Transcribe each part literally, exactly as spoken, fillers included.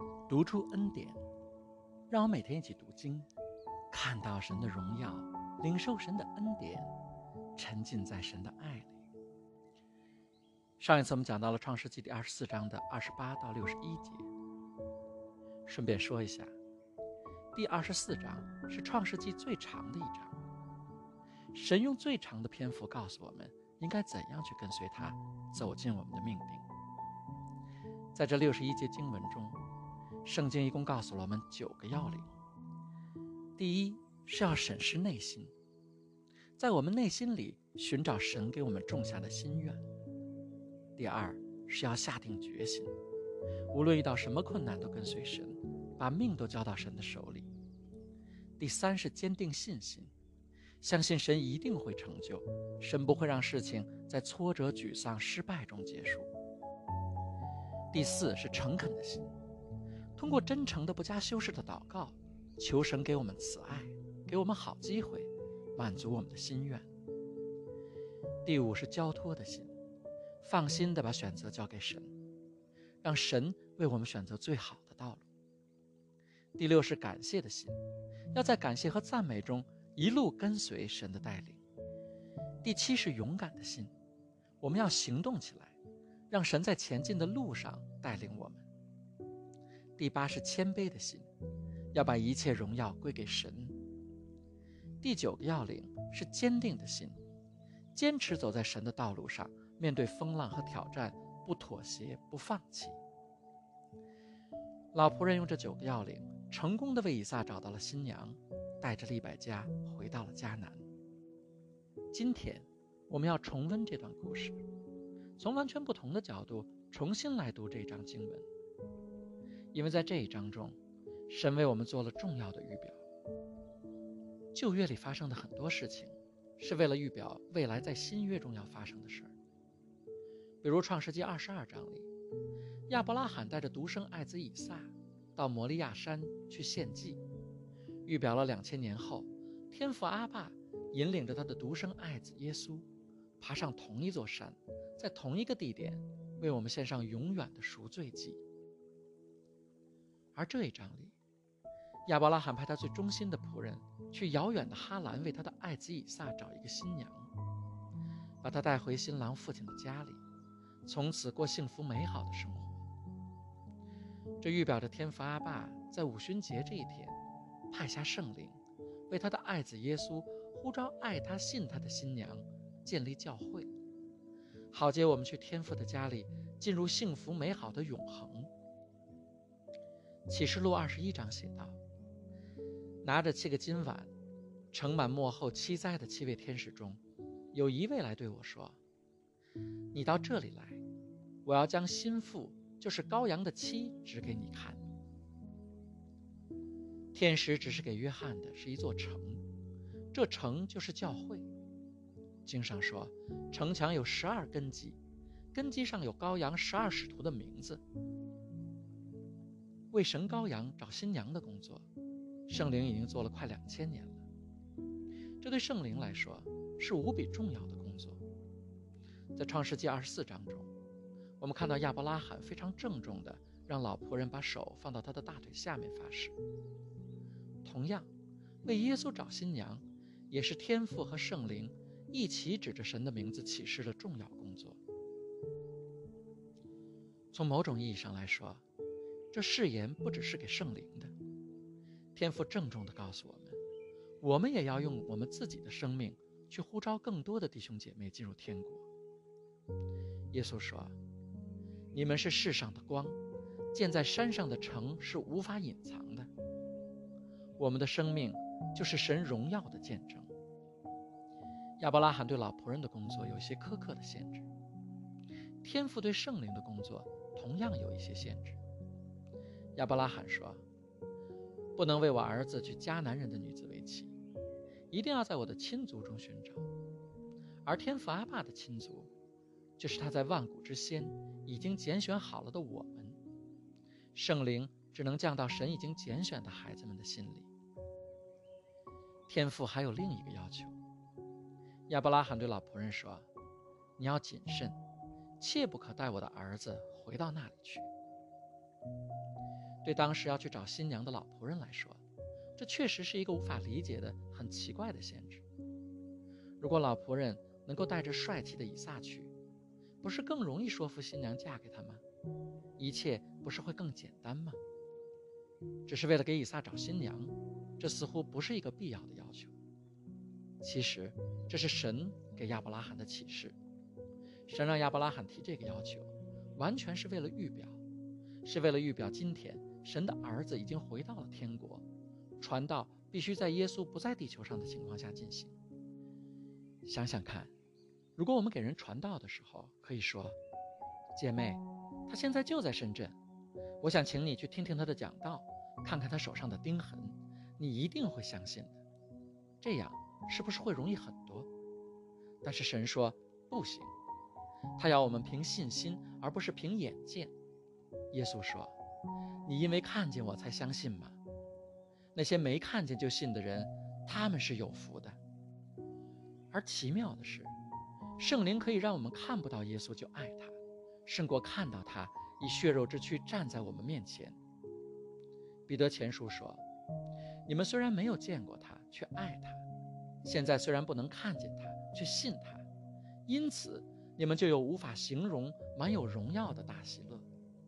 读出恩典，让我每天一起读经，看到神的荣耀，领受神的恩典，沉浸在神的爱里。上一次我们讲到了创世纪第二十四章的二十八到六十一节。顺便说一下，第二十四章是创世纪最长的一章。神用最长的篇幅告诉我们应该怎样去跟随他，走进我们的命定。在这六十一节经文中，圣经一共告诉了我们九个要领。第一是要审视内心，在我们内心里寻找神给我们种下的心愿。第二是要下定决心，无论遇到什么困难都跟随神，把命都交到神的手里。第三是坚定信心，相信神一定会成就，神不会让事情在挫折、沮丧、失败中结束。第四是诚恳的心，通过真诚的不加修饰的祷告，求神给我们慈爱，给我们好机会，满足我们的心愿。第五是交托的心，放心地把选择交给神，让神为我们选择最好的道路。第六是感谢的心，要在感谢和赞美中一路跟随神的带领。第七是勇敢的心，我们要行动起来，让神在前进的路上带领我们。第八是谦卑的心，要把一切荣耀归给神。第九个要领是坚定的心，坚持走在神的道路上，面对风浪和挑战，不妥协，不放弃。老仆人用这九个要领，成功地为以撒找到了新娘，带着利百加回到了迦南。今天我们要重温这段故事，从完全不同的角度重新来读这章经文，因为在这一章中，神为我们做了重要的预表。旧约里发生的很多事情，是为了预表未来在新约中要发生的事儿。比如创世纪二十二章里，亚伯拉罕带着独生爱子以撒到摩利亚山去献祭，预表了两千年后，天父阿爸引领着他的独生爱子耶稣，爬上同一座山，在同一个地点，为我们献上永远的赎罪祭。而这一章里，亚伯拉罕派他最忠心的仆人去遥远的哈兰，为他的爱子以撒找一个新娘，把他带回新郎父亲的家里，从此过幸福美好的生活。这预表着天父阿爸在五旬节这一天派下圣灵，为他的爱子耶稣呼召爱他信他的新娘，建立教会，好接我们去天父的家里，进入幸福美好的永恒。启示录二十一章写道，拿着七个金碗盛满末后七灾的七位天使中，有一位来对我说，你到这里来，我要将新妇，就是羔羊的妻指给你看。天使指示给约翰的是一座城，这城就是教会。经上说，城墙有十二根基，根基上有羔羊十二使徒的名字。为神羔羊找新娘的工作，圣灵已经做了快两千年了。这对圣灵来说是无比重要的工作。在创世纪二十四章中，我们看到亚伯拉罕非常郑重地让老仆人把手放到他的大腿下面发誓。同样，为耶稣找新娘，也是天父和圣灵一起指着神的名字启示的重要工作。从某种意义上来说，这誓言不只是给圣灵的，天父郑重地告诉我们，我们也要用我们自己的生命去呼召更多的弟兄姐妹进入天国。耶稣说，你们是世上的光，建在山上的城是无法隐藏的。我们的生命就是神荣耀的见证。亚伯拉罕对老仆人的工作有一些苛刻的限制，天父对圣灵的工作同样有一些限制。亚伯拉罕说，不能为我儿子娶迦南人的女子为妻，一定要在我的亲族中寻找。而天父阿爸的亲族，就是他在万古之先已经拣选好了的我们。圣灵只能降到神已经拣选的孩子们的心里。天父还有另一个要求，亚伯拉罕对老仆人说，你要谨慎，切不可带我的儿子回到那里去。 对当时要去找新娘的老仆人来说，这确实是一个无法理解的很奇怪的限制。如果老仆人能够带着帅气的以撒去，不是更容易说服新娘嫁给他吗？一切不是会更简单吗？只是为了给以撒找新娘，这似乎不是一个必要的要求。其实这是神给亚伯拉罕的启示，神让亚伯拉罕提这个要求，完全是为了预表，是为了预表今天神的儿子已经回到了天国，传道必须在耶稣不在地球上的情况下进行。想想看，如果我们给人传道的时候可以说，姐妹，他现在就在深圳，我想请你去听听他的讲道，看看他手上的钉痕，你一定会相信的。这样是不是会容易很多？但是神说不行，他要我们凭信心，而不是凭眼见。耶稣说，你因为看见我才相信吗？那些没看见就信的人，他们是有福的。而奇妙的是，圣灵可以让我们看不到耶稣就爱他，胜过看到他以血肉之躯站在我们面前。彼得前书说，你们虽然没有见过他，却爱他；现在虽然不能看见他，却信他，因此你们就有无法形容满有荣耀的大喜乐。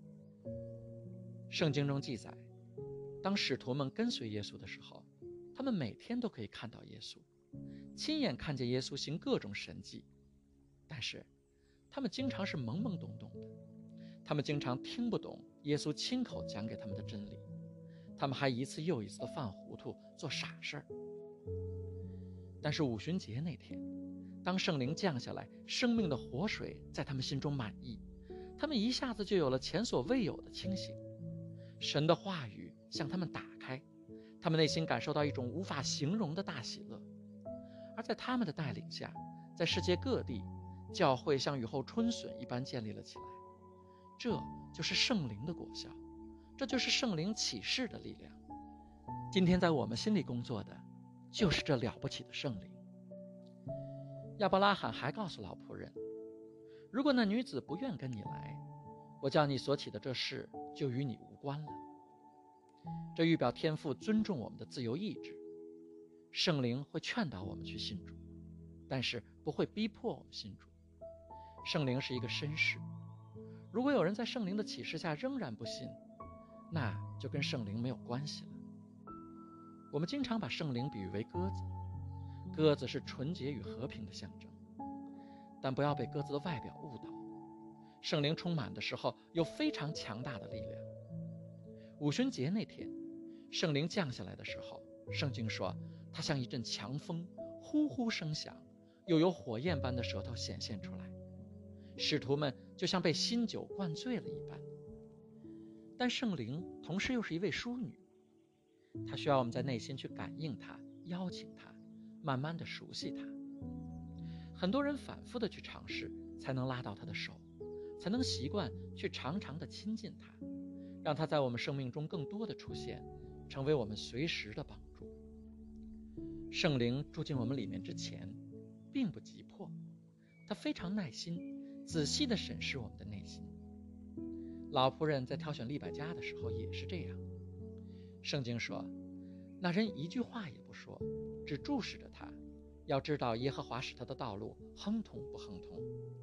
圣经中记载，当使徒们跟随耶稣的时候，他们每天都可以看到耶稣，亲眼看见耶稣行各种神迹，但是他们经常是懵懵懂懂的，他们经常听不懂耶稣亲口讲给他们的真理，他们还一次又一次的犯糊涂，做傻事儿。但是五旬节那天，当圣灵降下来，生命的活水在他们心中满溢，他们一下子就有了前所未有的清醒。神的话语向他们打开，他们内心感受到一种无法形容的大喜乐。而在他们的带领下，在世界各地，教会像雨后春笋一般建立了起来。这就是圣灵的果效，这就是圣灵启示的力量。今天在我们心里工作的，就是这了不起的圣灵。亚伯拉罕还告诉老仆人，如果那女子不愿跟你来，我叫你所起的这事就与你无关了。这预表天父尊重我们的自由意志。圣灵会劝导我们去信主，但是不会逼迫我们信主。圣灵是一个绅士，如果有人在圣灵的启示下仍然不信，那就跟圣灵没有关系了。我们经常把圣灵比喻为鸽子，鸽子是纯洁与和平的象征，但不要被鸽子的外表误导。圣灵充满的时候有非常强大的力量。五旬节那天，圣灵降下来的时候，圣经说它像一阵强风，呼呼声响，又有火焰般的舌头显现出来，使徒们就像被新酒灌醉了一般。但圣灵同时又是一位淑女，她需要我们在内心去感应她，邀请她，慢慢的熟悉她。很多人反复的去尝试，才能拉到她的手，才能习惯去常常的亲近她，让她在我们生命中更多的出现，成为我们随时的帮助。圣灵住进我们里面之前，并不急迫，他非常耐心，仔细地审视我们的内心。老仆人在挑选利百加的时候也是这样。圣经说，那人一句话也不说，只注视着他，要知道耶和华使他的道路亨通不亨通。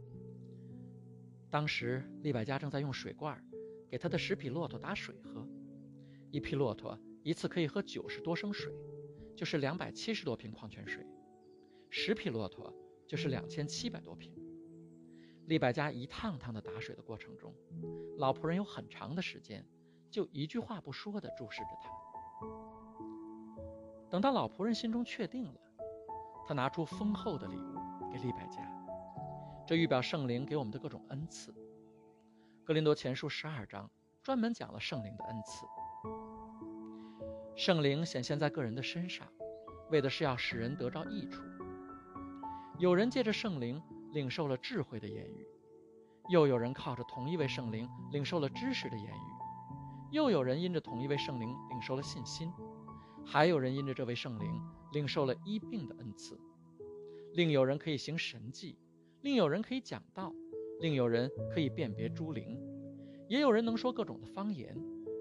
当时利百加正在用水罐给他的十匹骆驼打水喝，一匹骆驼一次可以喝九十多升水，就是两百七十多瓶矿泉水，十匹骆驼就是两千七百多瓶。利百加一趟趟的打水的过程中，老仆人有很长的时间就一句话不说的注视着他。等到老仆人心中确定了，他拿出丰厚的礼物给利百加，这预表圣灵给我们的各种恩赐。哥林多前书十二章专门讲了圣灵的恩赐。圣灵显现在个人的身上，为的是要使人得着益处。有人借着圣灵领受了智慧的言语，又有人靠着同一位圣灵领受了知识的言语，又有人因着同一位圣灵领受了信心，还有人因着这位圣灵领受了医病的恩赐。另有人可以行神迹，另有人可以讲道，另有人可以辨别诸灵，也有人能说各种的方言，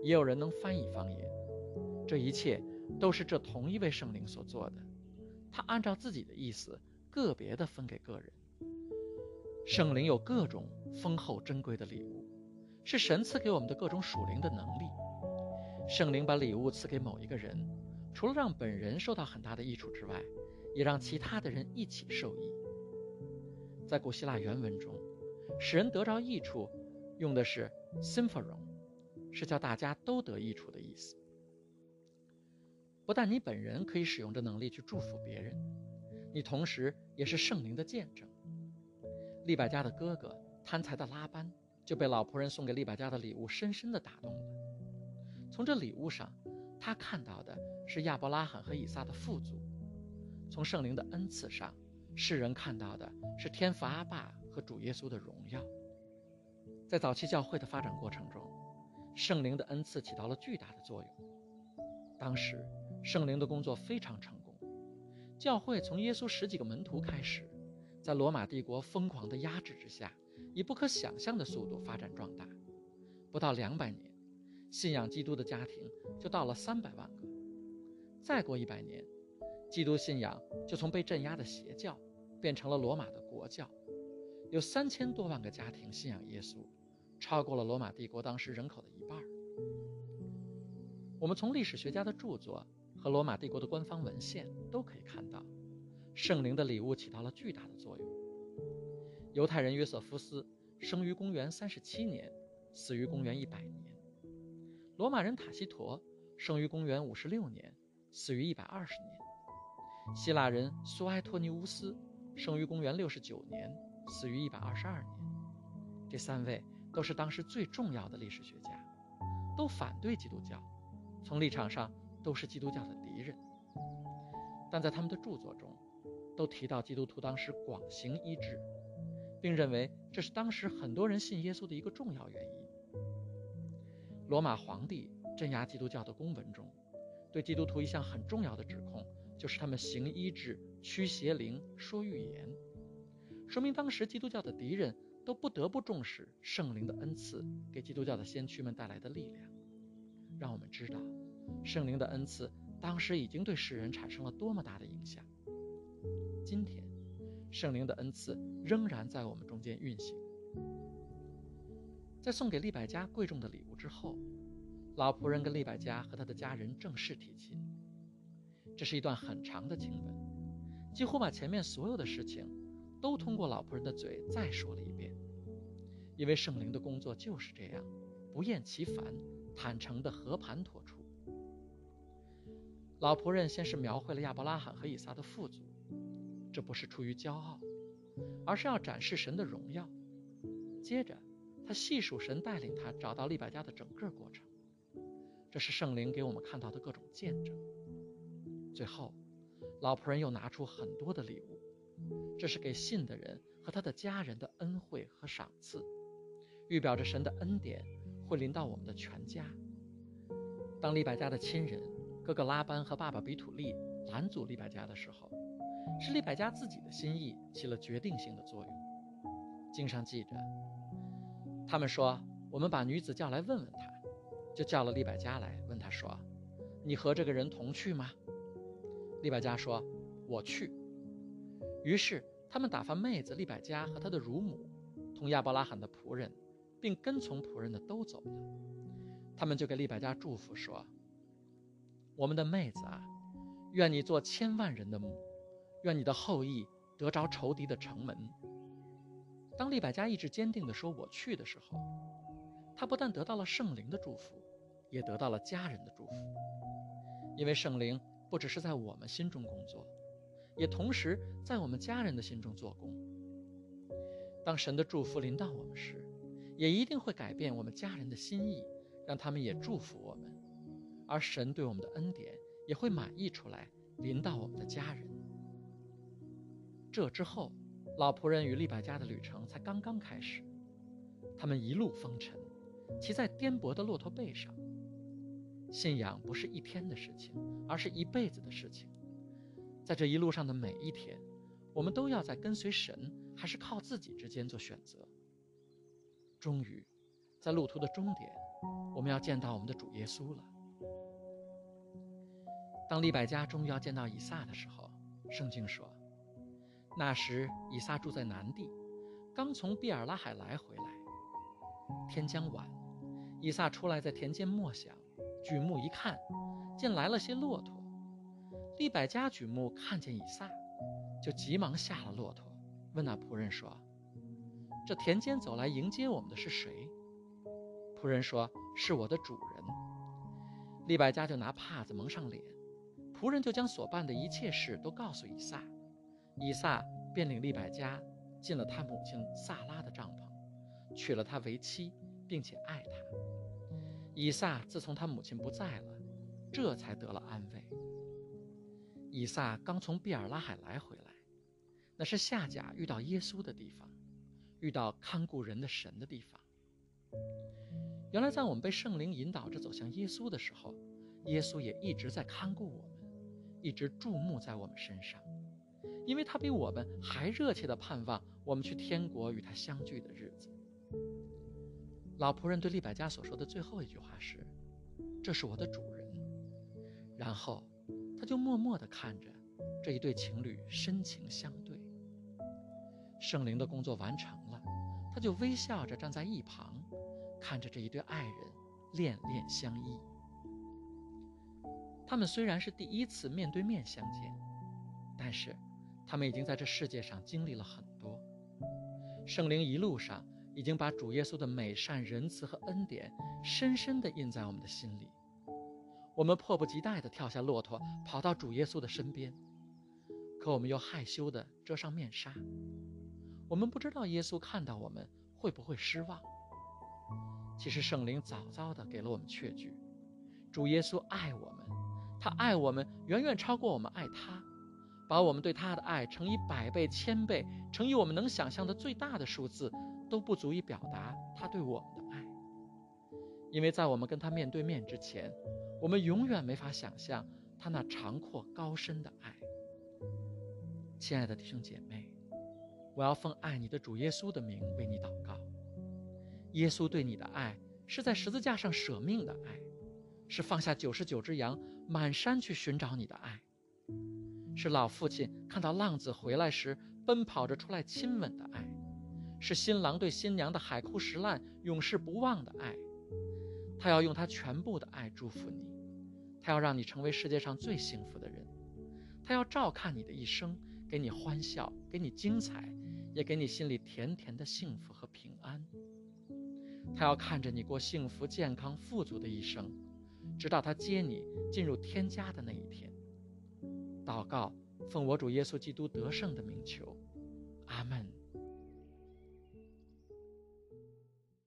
也有人能翻译方言。这一切都是这同一位圣灵所做的，他按照自己的意思个别地分给个人。圣灵有各种丰厚珍贵的礼物，是神赐给我们的各种属灵的能力。圣灵把礼物赐给某一个人，除了让本人受到很大的益处之外，也让其他的人一起受益。在古希腊原文中，使人得着益处用的是 symphoron， 是叫大家都得益处的意思。不但你本人可以使用这能力去祝福别人，你同时也是圣灵的见证。利百加的哥哥贪财的拉班就被老仆人送给利百加的礼物深深地打动了。从这礼物上，他看到的是亚伯拉罕和以撒的富足；从圣灵的恩赐上，世人看到的是天父阿爸和主耶稣的荣耀。在早期教会的发展过程中，圣灵的恩赐起到了巨大的作用。当时圣灵的工作非常成功，教会从耶稣十几个门徒开始，在罗马帝国疯狂的压制之下，以不可想象的速度发展壮大。不到两百年，信仰基督的家庭就到了三百万个。再过一百年，基督信仰就从被镇压的邪教变成了罗马的国教，有三千多万个家庭信仰耶稣，超过了罗马帝国当时人口的一半。我们从历史学家的著作和罗马帝国的官方文献都可以看到，圣灵的礼物起到了巨大的作用。犹太人约瑟夫斯生于公元三十七年，死于公元一百年；罗马人塔西佗生于公元五十六年，死于一百二十年；希腊人苏埃托尼乌斯生于公元六十九年，死于一百二十二年。这三位都是当时最重要的历史学家，都反对基督教，从立场上都是基督教的敌人。但在他们的著作中，都提到基督徒当时广行医治，并认为这是当时很多人信耶稣的一个重要原因。罗马皇帝镇压基督教的公文中，对基督徒一项很重要的指控，就是他们行医治、驱邪灵、说预言，说明当时基督教的敌人都不得不重视圣灵的恩赐给基督教的先驱们带来的力量，让我们知道圣灵的恩赐当时已经对世人产生了多么大的影响。今天圣灵的恩赐仍然在我们中间运行。在送给利百加贵重的礼物之后，老仆人跟利百加和他的家人正式提亲。这是一段很长的经文，几乎把前面所有的事情都通过老仆人的嘴再说了一遍。因为圣灵的工作就是这样，不厌其烦，坦诚地和盘托出。老仆人先是描绘了亚伯拉罕和以撒的富足，这不是出于骄傲，而是要展示神的荣耀。接着他细数神带领他找到利百加的整个过程，这是圣灵给我们看到的各种见证。最后老仆人又拿出很多的礼物，这是给信的人和他的家人的恩惠和赏赐，预表着神的恩典会临到我们的全家。当利百加的亲人哥哥拉班和爸爸比土利拦阻利百加的时候，是利百加自己的心意起了决定性的作用。经上记着，他们说，我们把女子叫来问问她，就叫了利百加来，问她说，你和这个人同去吗？利百加说，我去。于是他们打发妹子利百加和她的乳母同亚伯拉罕的仆人并跟从仆人的都走了。他们就给利百加祝福说，我们的妹子啊，愿你做千万人的母，愿你的后裔得着仇敌的城门。当利百加意志坚定地说我去的时候，他不但得到了圣灵的祝福，也得到了家人的祝福。因为圣灵不只是在我们心中工作，也同时在我们家人的心中做工。当神的祝福临到我们时，也一定会改变我们家人的心意，让他们也祝福我们，而神对我们的恩典也会满溢出来，临到我们的家人。这之后，老仆人与利百加的旅程才刚刚开始。他们一路风尘，骑在颠簸的骆驼背上。信仰不是一天的事情，而是一辈子的事情。在这一路上的每一天，我们都要在跟随神还是靠自己之间做选择。终于在路途的终点， 我们要见到我们的主耶稣了。当利百加终于要见到以撒的时候，圣经说，那时以撒住在南地，刚从毕尔拉海来回来。天将晚，以撒出来在田间默想，举目一看，见来了些骆驼。利百加举目看见以撒，就急忙下了骆驼，问那仆人说，这田间走来迎接我们的是谁？仆人说，是我的主人。利百加就拿帕子蒙上脸，仆人就将所办的一切事都告诉以撒，以撒便领利百加进了他母亲撒拉的帐篷，娶了她为妻，并且爱她。以撒自从他母亲不在了，这才得了安慰。以撒刚从毕尔拉海来回来，那是夏甲遇到耶稣的地方，遇到看顾人的神的地方。原来在我们被圣灵引导着走向耶稣的时候，耶稣也一直在看顾我们，一直注目在我们身上，因为他比我们还热切地盼望我们去天国与他相聚的日子。老仆人对利百加所说的最后一句话是，这是我的主人。然后他就默默地看着这一对情侣深情相对。圣灵的工作完成了，他就微笑着站在一旁，看着这一对爱人恋恋相依。他们虽然是第一次面对面相见，但是他们已经在这世界上经历了很多。圣灵一路上已经把主耶稣的美善、仁慈和恩典深深地印在我们的心里。我们迫不及待地跳下骆驼，跑到主耶稣的身边，可我们又害羞地遮上面纱。我们不知道耶稣看到我们会不会失望。其实圣灵早早地给了我们确据，主耶稣爱我们，他爱我们远远超过我们爱他，把我们对他的爱乘以百倍、千倍，乘以我们能想象的最大的数字，都不足以表达他对我们的爱。因为在我们跟他面对面之前，我们永远没法想象他那长阔高深的爱。亲爱的弟兄姐妹，我要奉爱你的主耶稣的名为你祷告。耶稣对你的爱是在十字架上舍命的爱，是放下九十九只羊满山去寻找你的爱，是老父亲看到浪子回来时奔跑着出来亲吻的爱，是新郎对新娘的海枯石烂永世不忘的爱。他要用他全部的爱祝福你，他要让你成为世界上最幸福的人，他要照看你的一生，给你欢笑，给你精彩，也给你心里甜甜的幸福和平安。他要看着你过幸福、健康、富足的一生，直到他接你进入天家的那一天。祷告，奉我主耶稣基督得胜的名求，阿们。